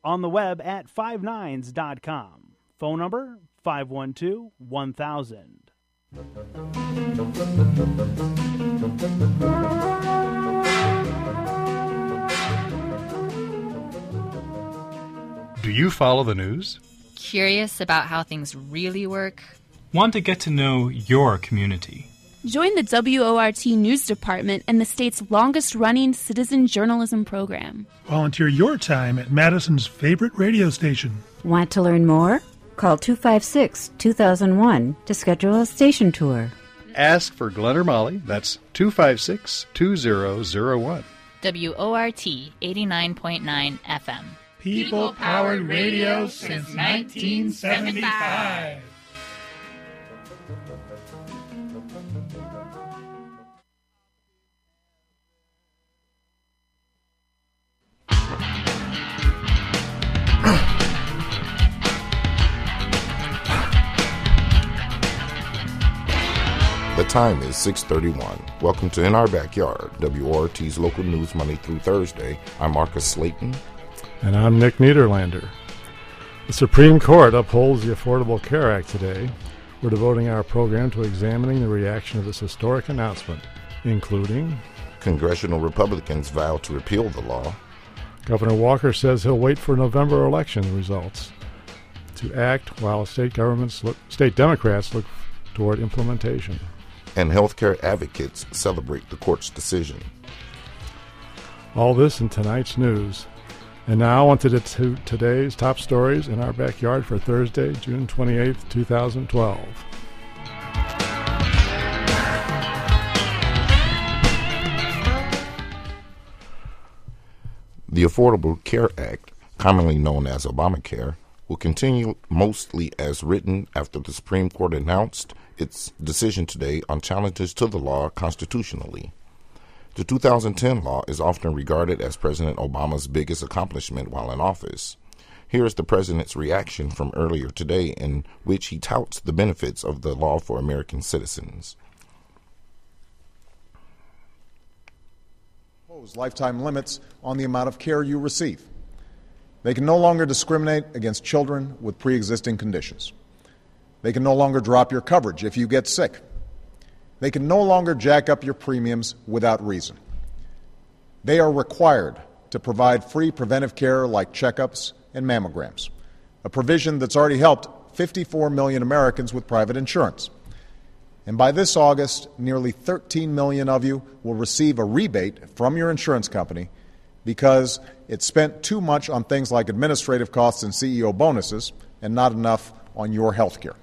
On the web at 59s.com. Phone number 512-1000. Do you follow the news? Curious about how things really work? Want to get to know your community? Join the WORT News Department and the state's longest-running citizen journalism program. Volunteer your time at Madison's favorite radio station. Want to learn more? Call 256-2001 to schedule a station tour. Ask for Glenn or Molly. That's 256-2001. WORT 89.9 FM. People-powered radio since 1975. The time is 6:31. Welcome to In Our Backyard, WORT's local news Monday through Thursday. I'm Marcus Slayton. And I'm Nick Niederlander. The Supreme Court upholds the Affordable Care Act today. We're devoting our program to examining the reaction of this historic announcement, including Congressional Republicans vow to repeal the law. Governor Walker says he'll wait for November election results to act while state Democrats look toward implementation. And healthcare advocates celebrate the court's decision. All this in tonight's news. And now on to today's top stories in our backyard for Thursday, June 28th, 2012. The Affordable Care Act, commonly known as Obamacare, will continue mostly as written after the Supreme Court announced its decision today on challenges to the law constitutionally. The 2010 law is often regarded as President Obama's biggest accomplishment while in office. Here is the president's reaction from earlier today, in which he touts the benefits of the law for American citizens. Lifetime limits on the amount of care you receive. They can no longer discriminate against children with pre-existing conditions. They can no longer drop your coverage if you get sick. They can no longer jack up your premiums without reason. They are required to provide free preventive care like checkups and mammograms, a provision that's already helped 54 million Americans with private insurance. And by this August, nearly 13 million of you will receive a rebate from your insurance company because it spent too much on things like administrative costs and CEO bonuses and not enough on your health care.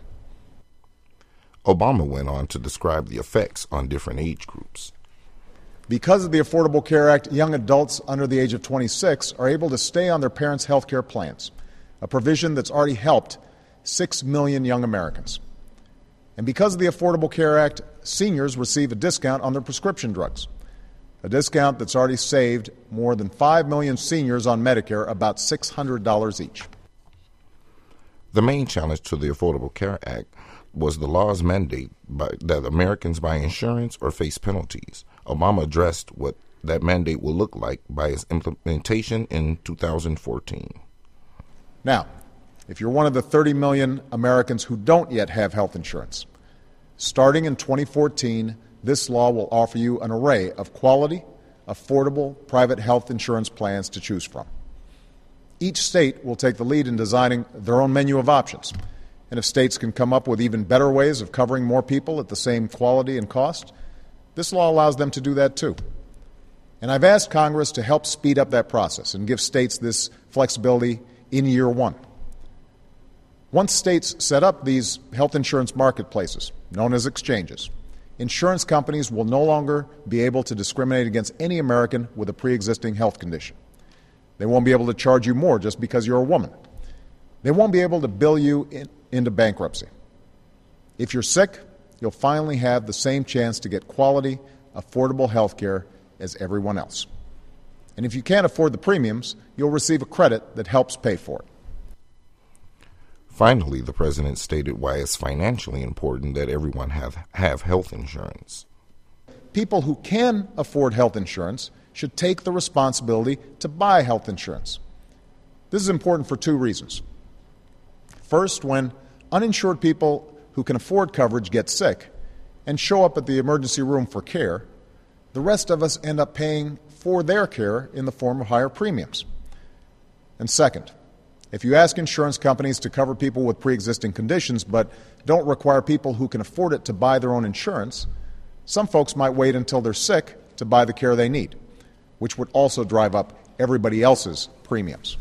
Obama went on to describe the effects on different age groups. Because of the Affordable Care Act, young adults under the age of 26 are able to stay on their parents' health care plans, a provision that's already helped 6 million young Americans. And because of the Affordable Care Act, seniors receive a discount on their prescription drugs, a discount that's already saved more than 5 million seniors on Medicare about $600 each. The main challenge to the Affordable Care Act was the law's mandate that Americans buy insurance or face penalties. Obama addressed what that mandate will look like by its implementation in 2014. Now, if you're one of the 30 million Americans who don't yet have health insurance, starting in 2014, this law will offer you an array of quality, affordable private health insurance plans to choose from. Each state will take the lead in designing their own menu of options. And if states can come up with even better ways of covering more people at the same quality and cost, this law allows them to do that too. And I've asked Congress to help speed up that process and give states this flexibility in year one. Once states set up these health insurance marketplaces, known as exchanges, insurance companies will no longer be able to discriminate against any American with a pre-existing health condition. They won't be able to charge you more just because you're a woman. They won't be able to bill you into bankruptcy. If you're sick, you'll finally have the same chance to get quality, affordable health care as everyone else. And if you can't afford the premiums, you'll receive a credit that helps pay for it. Finally, the president stated why it's financially important that everyone have health insurance. People who can afford health insurance should take the responsibility to buy health insurance. This is important for two reasons. First, when uninsured people who can afford coverage get sick and show up at the emergency room for care, the rest of us end up paying for their care in the form of higher premiums. And second, if you ask insurance companies to cover people with pre-existing conditions but don't require people who can afford it to buy their own insurance, some folks might wait until they're sick to buy the care they need, which would also drive up everybody else's premiums.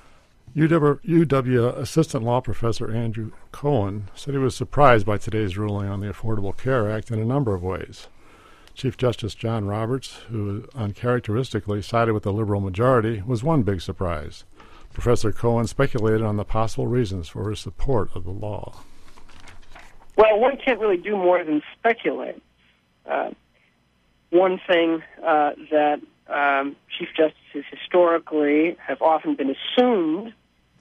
UW Assistant Law Professor Andrew Cohen said he was surprised by today's ruling on the Affordable Care Act in a number of ways. Chief Justice John Roberts, who uncharacteristically sided with the liberal majority, was one big surprise. Professor Cohen speculated on the possible reasons for his support of the law. Well, one can't really do more than speculate. One thing that Chief Justices historically have often been assumed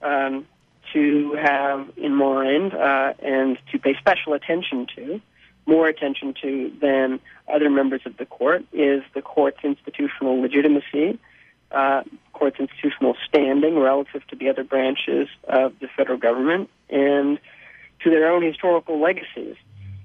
to have in mind and to pay special attention to, more attention to than other members of the court, is the court's institutional legitimacy, court's institutional standing relative to the other branches of the federal government, and to their own historical legacies.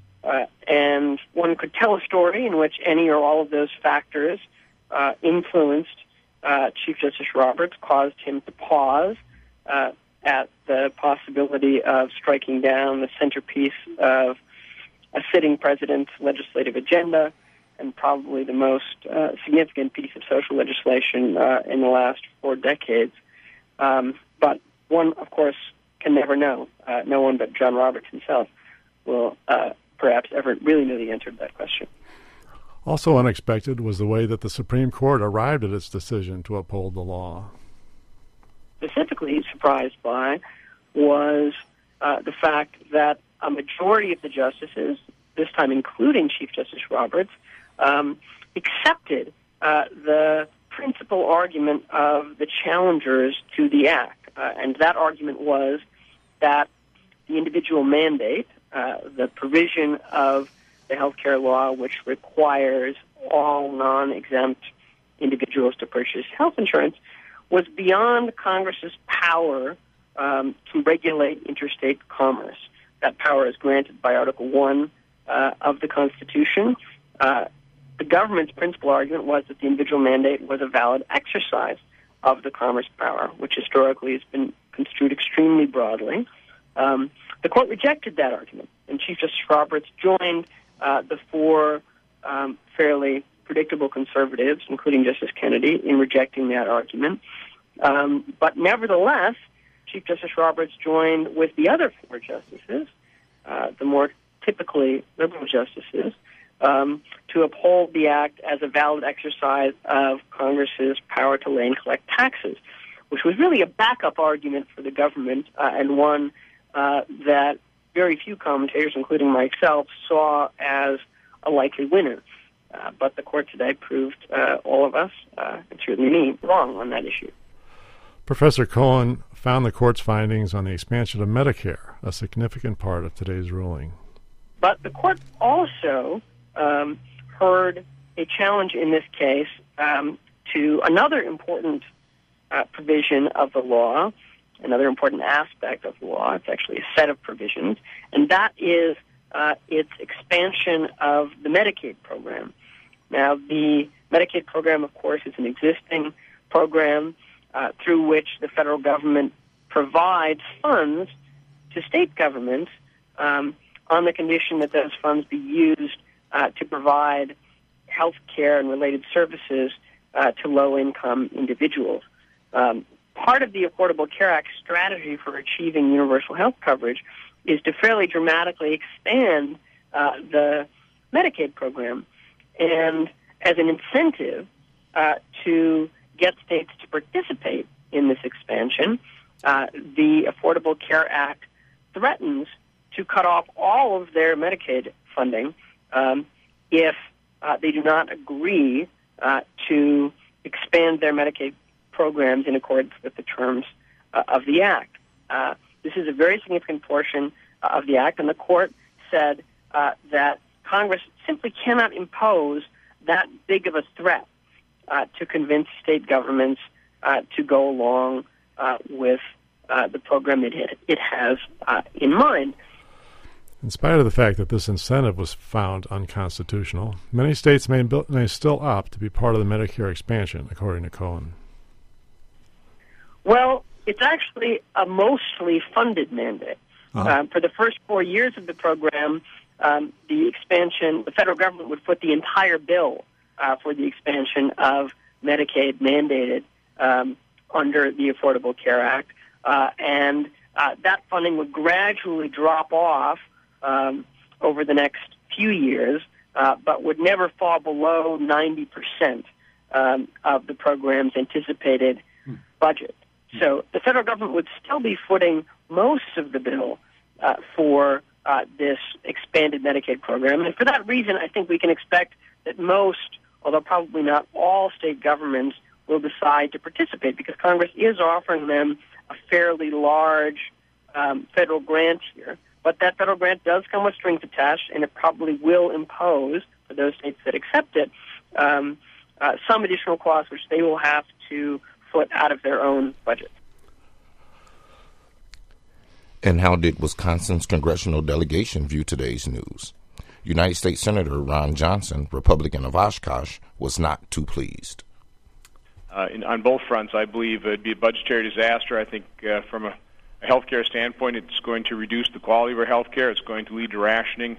And one could tell a story in which any or all of those factors influenced Chief Justice Roberts, caused him to pause at the possibility of striking down the centerpiece of a sitting president's legislative agenda, and probably the most significant piece of social legislation in the last 4 decades. But one, of course, can never know. No one but John Roberts himself will perhaps ever really know the answer to that question. Also unexpected was the way that the Supreme Court arrived at its decision to uphold the law. Specifically surprised by was the fact that a majority of the justices, this time including Chief Justice Roberts, accepted the principal argument of the challengers to the Act. And that argument was that the individual mandate, the provision of the health care law which requires all non-exempt individuals to purchase health insurance, was beyond Congress's power to regulate interstate commerce. That power is granted by Article 1 of the Constitution. The government's principal argument was that the individual mandate was a valid exercise of the commerce power, which historically has been construed extremely broadly. The court rejected that argument, and Chief Justice Roberts joined the 4 fairly predictable conservatives, including Justice Kennedy, in rejecting that argument. But nevertheless, Chief Justice Roberts joined with the other 4 justices, the more typically liberal justices, to uphold the Act as a valid exercise of Congress's power to lay and collect taxes, which was really a backup argument for the government, and one that very few commentators, including myself, saw as a likely winner. But the court today proved all of us, and certainly me, wrong on that issue. Professor Cohen found the court's findings on the expansion of Medicare a significant part of today's ruling. But the court also heard a challenge in this case to another important provision of the law, another important aspect of the law. It's actually a set of provisions, and that is its expansion of the Medicaid program. Now, the Medicaid program, of course, is an existing program through which the federal government provides funds to state governments on the condition that those funds be used to provide health care and related services to low-income individuals. Part of the Affordable Care Act strategy for achieving universal health coverage is to fairly dramatically expand the Medicaid program. And as an incentive to get states to participate in this expansion, the Affordable Care Act threatens to cut off all of their Medicaid funding if they do not agree to expand their Medicaid programs in accordance with the terms of the Act. This is a very significant portion of the Act, and the court said that Congress simply cannot impose that big of a threat to convince state governments to go along with the program it has in mind. In spite of the fact that this incentive was found unconstitutional, many states may still opt to be part of the Medicare expansion, according to Cohen. Well, it's actually a mostly funded mandate. For the first 4 years of the program, the federal government would foot the entire bill for the expansion of Medicaid mandated under the Affordable Care Act, and that funding would gradually drop off over the next few years, but would never fall below 90% of the program's anticipated budget. So the federal government would still be footing most of the bill for this expanded Medicaid program. And for that reason, I think we can expect that most, although probably not all, state governments will decide to participate because Congress is offering them a fairly large federal grant here. But that federal grant does come with strings attached, and it probably will impose, for those states that accept it, some additional costs which they will have to foot out of their own budget. And how did Wisconsin's congressional delegation view today's news? United States Senator Ron Johnson, Republican of Oshkosh, was not too pleased. On both fronts, I believe it would be a budgetary disaster. I think from a healthcare standpoint, it's going to reduce the quality of our healthcare. It's going to lead to rationing.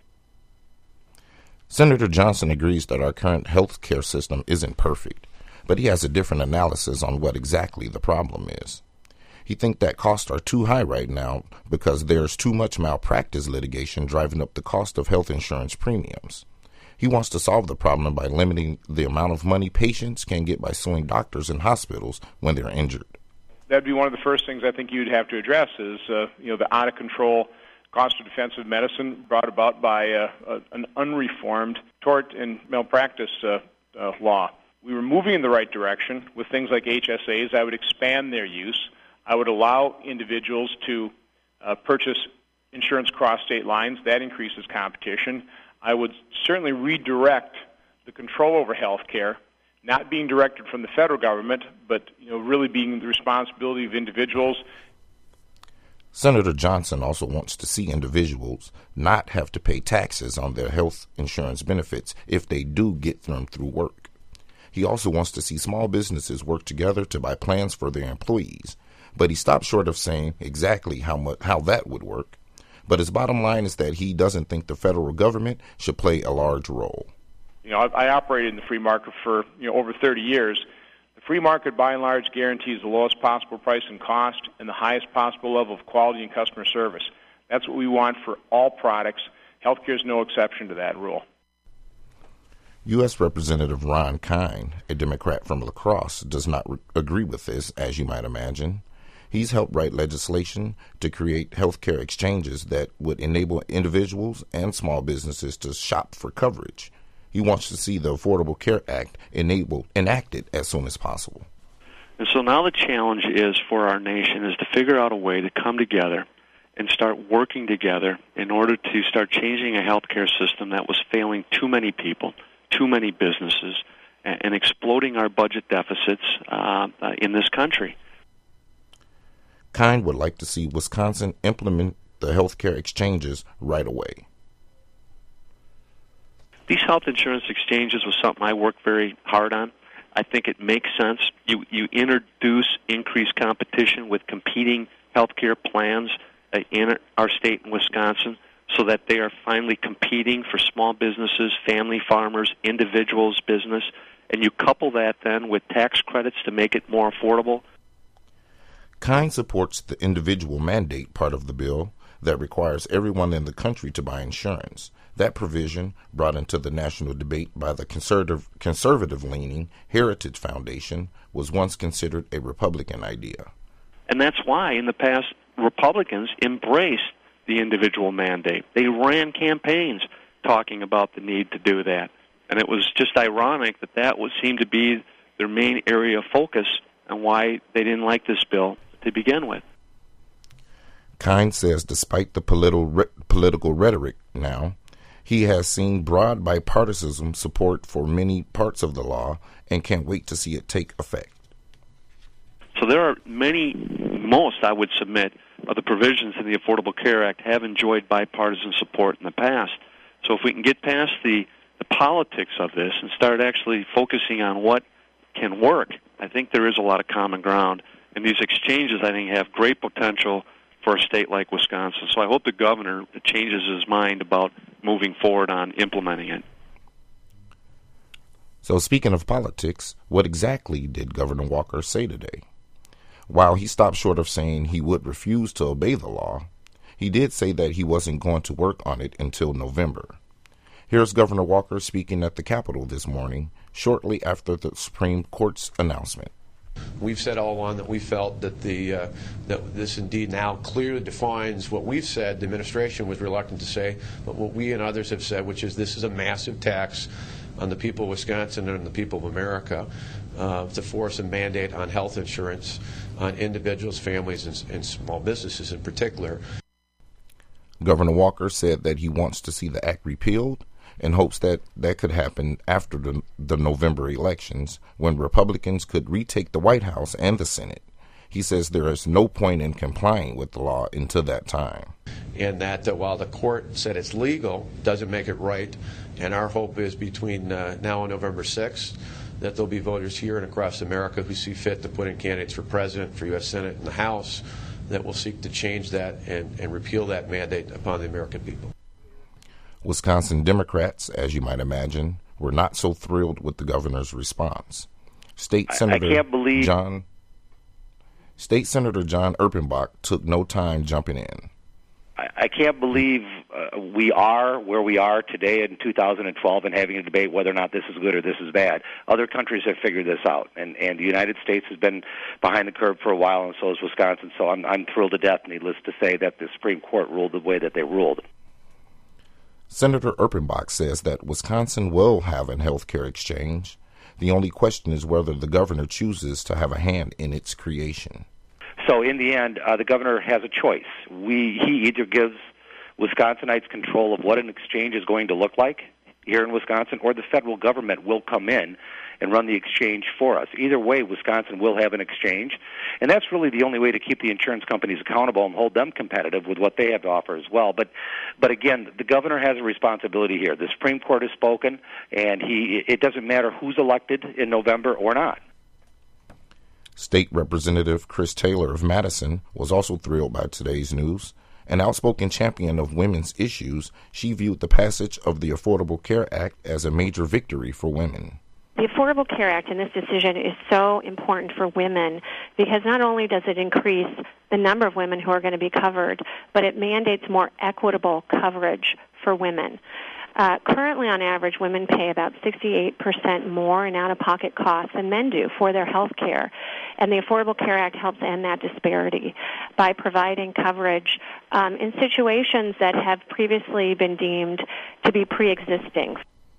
Senator Johnson agrees that our current healthcare system isn't perfect, but he has a different analysis on what exactly the problem is. He thinks that costs are too high right now because there's too much malpractice litigation driving up the cost of health insurance premiums. He wants to solve the problem by limiting the amount of money patients can get by suing doctors and hospitals when they're injured. That'd be one of the first things I think you'd have to address is the out-of-control cost of defensive medicine brought about by an unreformed tort and malpractice law. We were moving in the right direction with things like HSAs. I would expand their use. I would allow individuals to purchase insurance across state lines. That increases competition. I would certainly redirect the control over health care, not being directed from the federal government, but really being the responsibility of individuals. Senator Johnson also wants to see individuals not have to pay taxes on their health insurance benefits if they do get them through work. He also wants to see small businesses work together to buy plans for their employees, but he stopped short of saying exactly how that would work. But his bottom line is that he doesn't think the federal government should play a large role. I operated in the free market for over 30 years. The free market, by and large, guarantees the lowest possible price and cost and the highest possible level of quality and customer service. That's what we want for all products. Healthcare is no exception to that rule. U.S. Representative Ron Kine, a Democrat from La Crosse, does not agree with this, as you might imagine. He's helped write legislation to create healthcare exchanges that would enable individuals and small businesses to shop for coverage. He wants to see the Affordable Care Act enacted as soon as possible. And so now the challenge is for our nation is to figure out a way to come together and start working together in order to start changing a healthcare system that was failing too many people, too many businesses, and exploding our budget deficits in this country. Kine would like to see Wisconsin implement the healthcare exchanges right away. These health insurance exchanges was something I worked very hard on. I think it makes sense. You introduce increased competition with competing healthcare plans in our state in Wisconsin so that they are finally competing for small businesses, family farmers, individuals' business, and you couple that then with tax credits to make it more affordable. Kine supports the individual mandate part of the bill that requires everyone in the country to buy insurance. That provision, brought into the national debate by the conservative-leaning Heritage Foundation, was once considered a Republican idea. And that's why, in the past, Republicans embraced the individual mandate. They ran campaigns talking about the need to do that. And it was just ironic that would seem to be their main area of focus and why they didn't like this bill to begin with. Kine says despite the political rhetoric now, he has seen broad bipartisan support for many parts of the law and can't wait to see it take effect. So there are most, I would submit, of the provisions in the Affordable Care Act have enjoyed bipartisan support in the past. So if we can get past the politics of this and start actually focusing on what can work, I think there is a lot of common ground. And these exchanges, I think, have great potential for a state like Wisconsin. So I hope the governor changes his mind about moving forward on implementing it. So speaking of politics, what exactly did Governor Walker say today? While he stopped short of saying he would refuse to obey the law, he did say that he wasn't going to work on it until November. Here's Governor Walker speaking at the Capitol this morning, shortly after the Supreme Court's announcement. We've said all along that we felt that that this indeed now clearly defines what we've said. The administration was reluctant to say, but what we and others have said, which is this is a massive tax on the people of Wisconsin and the people of America to force a mandate on health insurance on individuals, families, and small businesses in particular. Governor Walker said that he wants to see the act repealed and hopes that that could happen after the November elections, when Republicans could retake the White House and the Senate. He says there is no point in complying with the law until that time. And that while the court said it's legal, doesn't make it right. And our hope is between now and November 6th that there'll be voters here and across America who see fit to put in candidates for president, for U.S. Senate, and the House that will seek to change that and repeal that mandate upon the American people. Wisconsin Democrats, as you might imagine, were not so thrilled with the governor's response. State Senator John Erpenbach took no time jumping in. I can't believe we are where we are today in 2012 and having a debate whether or not this is good or this is bad. Other countries have figured this out, and the United States has been behind the curve for a while, and so has Wisconsin. So I'm thrilled to death, needless to say, that the Supreme Court ruled the way that they ruled. Senator Erpenbach says that Wisconsin will have a health care exchange. The only question is whether the governor chooses to have a hand in its creation. So in the end, the governor has a choice. He either gives Wisconsinites control of what an exchange is going to look like here in Wisconsin, or the federal government will come in and run the exchange for us. Either way, Wisconsin will have an exchange, and that's really the only way to keep the insurance companies accountable and hold them competitive with what they have to offer as well. But again, the governor has a responsibility here. The Supreme Court has spoken, and it doesn't matter who's elected in November or not. State Representative Chris Taylor of Madison was also thrilled by today's news. An outspoken champion of women's issues, she viewed the passage of the Affordable Care Act as a major victory for women. The Affordable Care Act in this decision is so important for women because not only does it increase the number of women who are going to be covered, but it mandates more equitable coverage for women. Currently, on average, women pay about 68% more in out-of-pocket costs than men do for their health care. And the Affordable Care Act helps end that disparity by providing coverage in situations that have previously been deemed to be pre-existing.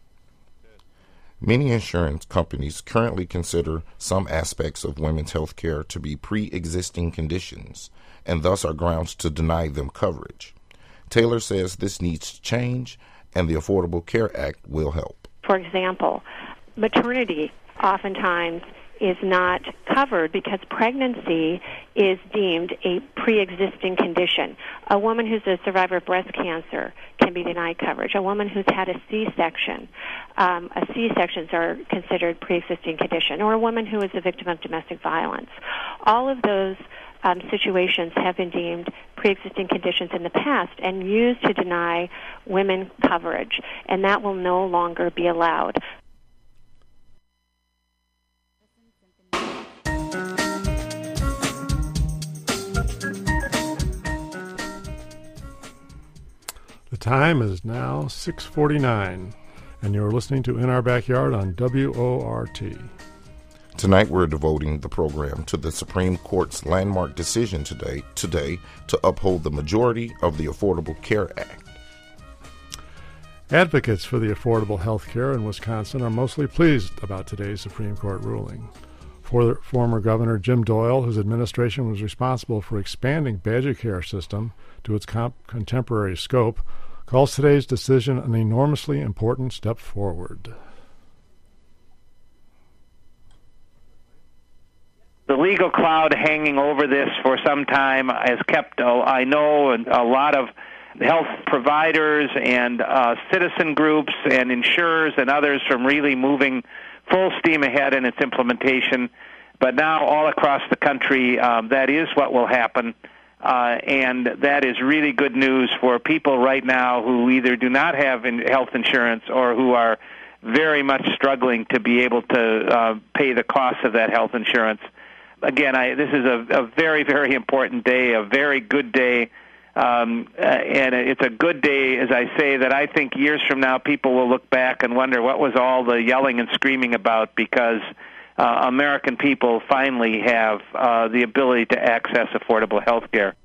Many insurance companies currently consider some aspects of women's health care to be pre-existing conditions, and thus are grounds to deny them coverage. Taylor says this needs to change, and the Affordable Care Act will help. For example, maternity oftentimes is not covered because pregnancy is deemed a pre-existing condition. A woman who's a survivor of breast cancer can be denied coverage. A woman who's had a C-section, C-sections are considered pre-existing condition, or a woman who is a victim of domestic violence. All of those situations have been deemed pre-existing conditions in the past and used to deny women coverage, and that will no longer be allowed. The time is now 6:49, and you're listening to In Our Backyard on WORT. Tonight we're devoting the program to the Supreme Court's landmark decision today to uphold the majority of the Affordable Care Act. Advocates for the affordable health care in Wisconsin are mostly pleased about today's Supreme Court ruling. Former Governor Jim Doyle, whose administration was responsible for expanding Badger Care system to its contemporary scope, calls today's decision an enormously important step forward. The legal cloud hanging over this for some time has kept, I know, a lot of health providers and citizen groups and insurers and others from really moving full steam ahead in its implementation. But now all across the country, that is what will happen. And that is really good news for people right now who either do not have health insurance or who are very much struggling to be able to pay the cost of that health insurance. Again, this is a very, very important day, a very good day, and it's a good day, as I say, that I think years from now people will look back and wonder what was all the yelling and screaming about, because American people finally have the ability to access affordable health care.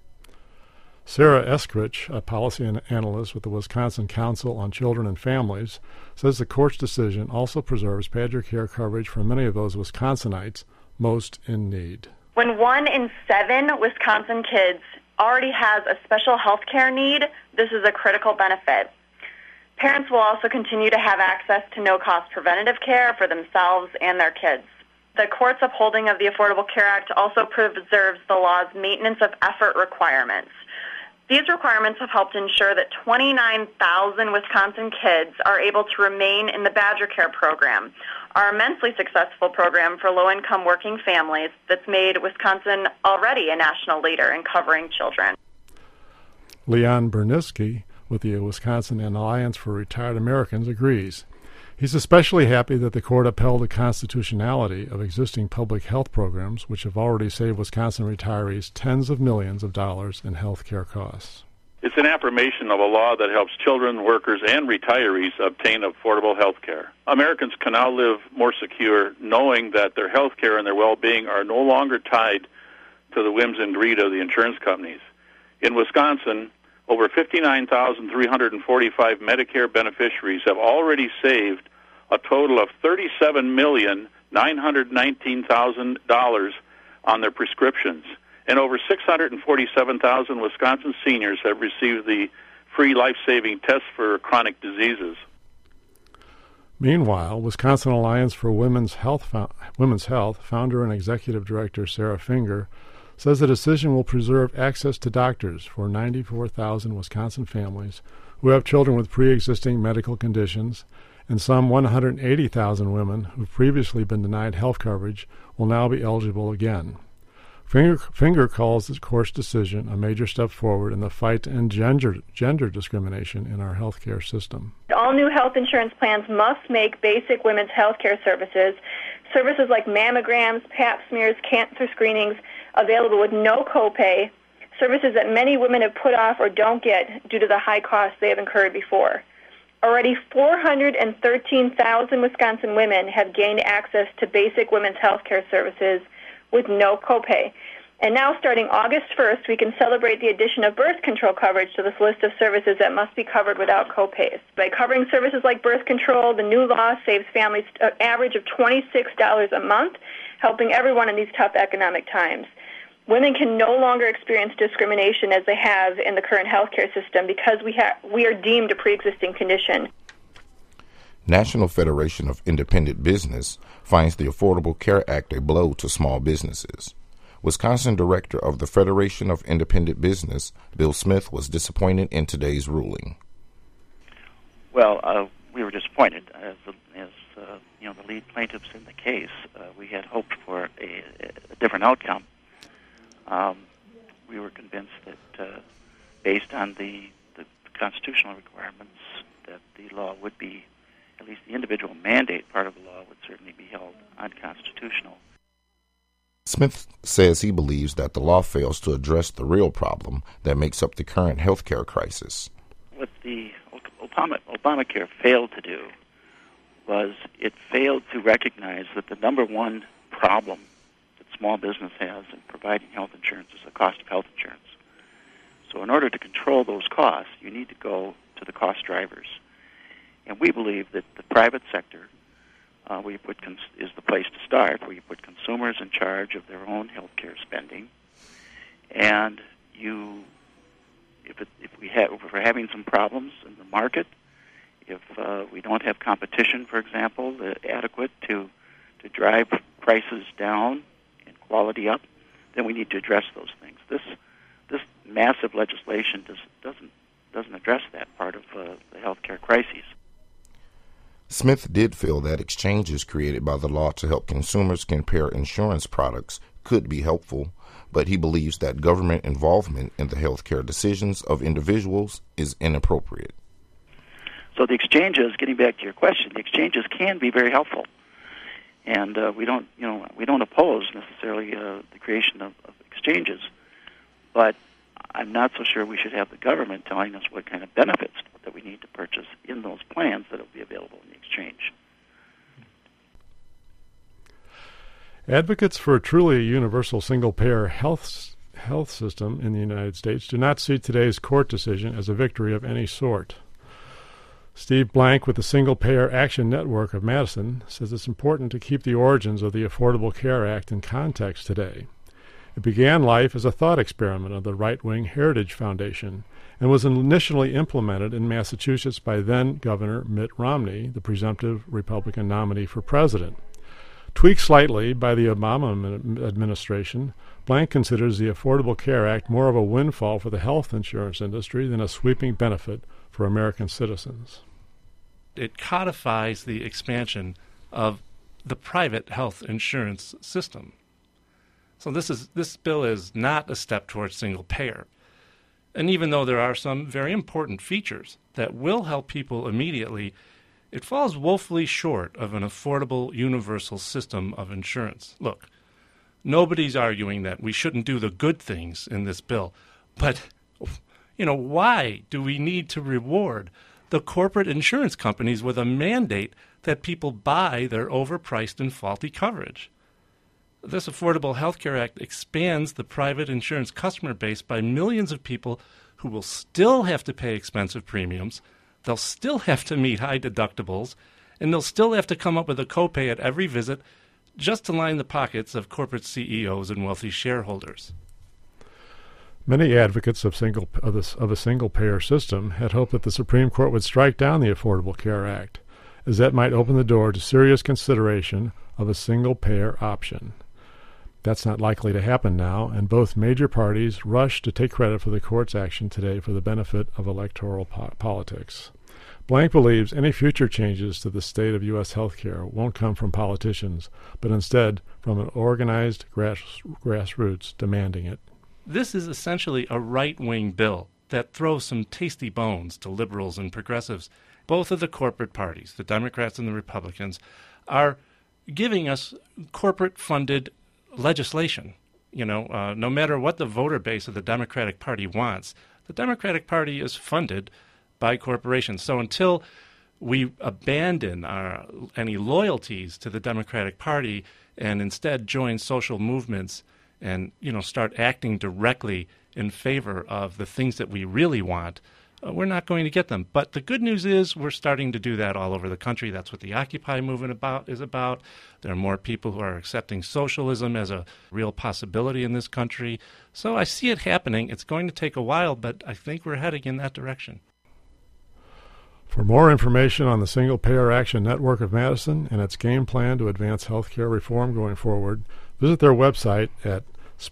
Sarah Eskrich, a policy analyst with the Wisconsin Council on Children and Families, says the court's decision also preserves Badger Care coverage for many of those Wisconsinites most in need. When 1 in 7 Wisconsin kids already has a special health care need, this is a critical benefit. Parents will also continue to have access to no-cost preventative care for themselves and their kids. The court's upholding of the Affordable Care Act also preserves the law's maintenance of effort requirements. These requirements have helped ensure that 29,000 Wisconsin kids are able to remain in the Badger Care program, our immensely successful program for low-income working families that's made Wisconsin already a national leader in covering children. Leon Berniski with the Wisconsin Alliance for Retired Americans agrees. He's especially happy that the court upheld the constitutionality of existing public health programs, which have already saved Wisconsin retirees tens of millions of dollars in health care costs. It's an affirmation of a law that helps children, workers, and retirees obtain affordable health care. Americans can now live more secure knowing that their health care and their well-being are no longer tied to the whims and greed of the insurance companies. In Wisconsin, over 59,345 Medicare beneficiaries have already saved a total of $37,919,000 on their prescriptions. And over 647,000 Wisconsin seniors have received the free life-saving tests for chronic diseases. Meanwhile, Wisconsin Alliance for Women's Health founder and executive director Sarah Finger says the decision will preserve access to doctors for 94,000 Wisconsin families who have children with pre-existing medical conditions, and some 180,000 women who've previously been denied health coverage will now be eligible again. Finger calls the court's decision a major step forward in the fight to end gender discrimination in our health care system. All new health insurance plans must make basic women's health care services like mammograms, pap smears, cancer screenings, available with no copay, services that many women have put off or don't get due to the high costs they have incurred before. Already 413,000 Wisconsin women have gained access to basic women's health care services with no copay. And now, starting August 1st, we can celebrate the addition of birth control coverage to this list of services that must be covered without copays. By covering services like birth control, the new law saves families an average of $26 a month, helping everyone in these tough economic times. Women can no longer experience discrimination as they have in the current healthcare system because we are deemed a pre-existing condition. National Federation of Independent Business finds the Affordable Care Act a blow to small businesses. Wisconsin Director of the Federation of Independent Business, Bill Smith, was disappointed in today's ruling. Well, we were disappointed as the lead plaintiffs in the case. We had hoped for a different outcome. We were convinced that, based on the constitutional requirements, that the law would be, at least the individual mandate part of the law would certainly be held unconstitutional. Smith says he believes that the law fails to address the real problem that makes up the current health care crisis. What the Obamacare failed to do was it failed to recognize that the number one problem that small business has in providing health insurance is the cost of health insurance. So in order to control those costs, you need to go to the cost drivers. And we believe that the private sector is the place to start, where you put consumers in charge of their own health care spending. And if we're having some problems in the market, if we don't have competition, for example, adequate to drive prices down and quality up, then we need to address those things. This massive legislation doesn't address that part of the healthcare crises. Smith did feel that exchanges created by the law to help consumers compare insurance products could be helpful, but he believes that government involvement in the healthcare decisions of individuals is inappropriate. So the exchanges, getting back to your question, the exchanges can be very helpful, and we don't oppose necessarily the creation of exchanges, but I'm not so sure we should have the government telling us what kind of benefits that we need to purchase in those plans that will be available in the exchange. Advocates for a truly universal single-payer health system in the United States do not see today's court decision as a victory of any sort. Steve Blank with the Single Payer Action Network of Madison says it's important to keep the origins of the Affordable Care Act in context today. It began life as a thought experiment of the right-wing Heritage Foundation and was initially implemented in Massachusetts by then-Governor Mitt Romney, the presumptive Republican nominee for president. Tweaked slightly by the Obama administration, Blank considers the Affordable Care Act more of a windfall for the health insurance industry than a sweeping benefit for American citizens. It codifies the expansion of the private health insurance system. So this bill is not a step towards single payer. And even though there are some very important features that will help people immediately, it falls woefully short of an affordable universal system of insurance. Look, nobody's arguing that we shouldn't do the good things in this bill, but why do we need to reward the corporate insurance companies with a mandate that people buy their overpriced and faulty coverage? This Affordable Health Care Act expands the private insurance customer base by millions of people who will still have to pay expensive premiums, they'll still have to meet high deductibles, and they'll still have to come up with a copay at every visit just to line the pockets of corporate CEOs and wealthy shareholders. Many advocates of a single-payer system had hoped that the Supreme Court would strike down the Affordable Care Act, as that might open the door to serious consideration of a single-payer option. That's not likely to happen now, and both major parties rush to take credit for the court's action today for the benefit of electoral politics. Blank believes any future changes to the state of U.S. health care won't come from politicians, but instead from an organized grassroots demanding it. This is essentially a right-wing bill that throws some tasty bones to liberals and progressives. Both of the corporate parties, the Democrats and the Republicans, are giving us corporate-funded legislation. No matter what the voter base of the Democratic Party wants, the Democratic Party is funded by corporations. So until we abandon any loyalties to the Democratic Party and instead join social movements and start acting directly in favor of the things that we really want, we're not going to get them. But the good news is we're starting to do that all over the country. That's what the Occupy movement is about. There are more people who are accepting socialism as a real possibility in this country. So I see it happening. It's going to take a while, but I think we're heading in that direction. For more information on the Single Payer Action Network of Madison and its game plan to advance health care reform going forward, visit their website at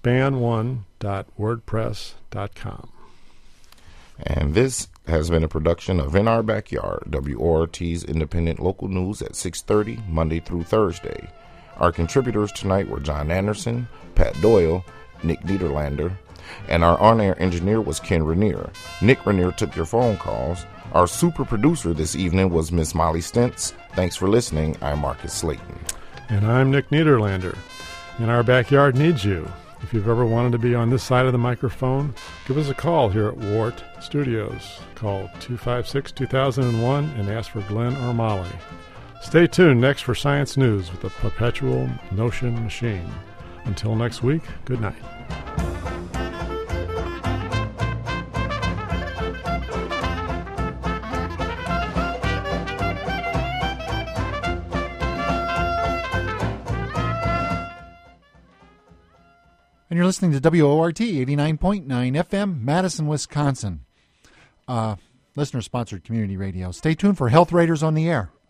span1.wordpress.com. And this has been a production of In Our Backyard, WORT's independent local news at 6:30, Monday through Thursday. Our contributors tonight were John Anderson, Pat Doyle, Nick Niederlander, and our on-air engineer was Ken Rainier. Nick Rainier took your phone calls. Our super producer this evening was Miss Molly Stentz. Thanks for listening. I'm Marcus Slayton. And I'm Nick Niederlander. In Our Backyard needs you. If you've ever wanted to be on this side of the microphone, give us a call here at WART Studios. Call 256-2001 and ask for Glenn or Molly. Stay tuned next for Science News with the Perpetual Motion Machine. Until next week, good night. And you're listening to WORT 89.9 FM, Madison, Wisconsin. Listener-sponsored community radio. Stay tuned for Health Raiders on the Air.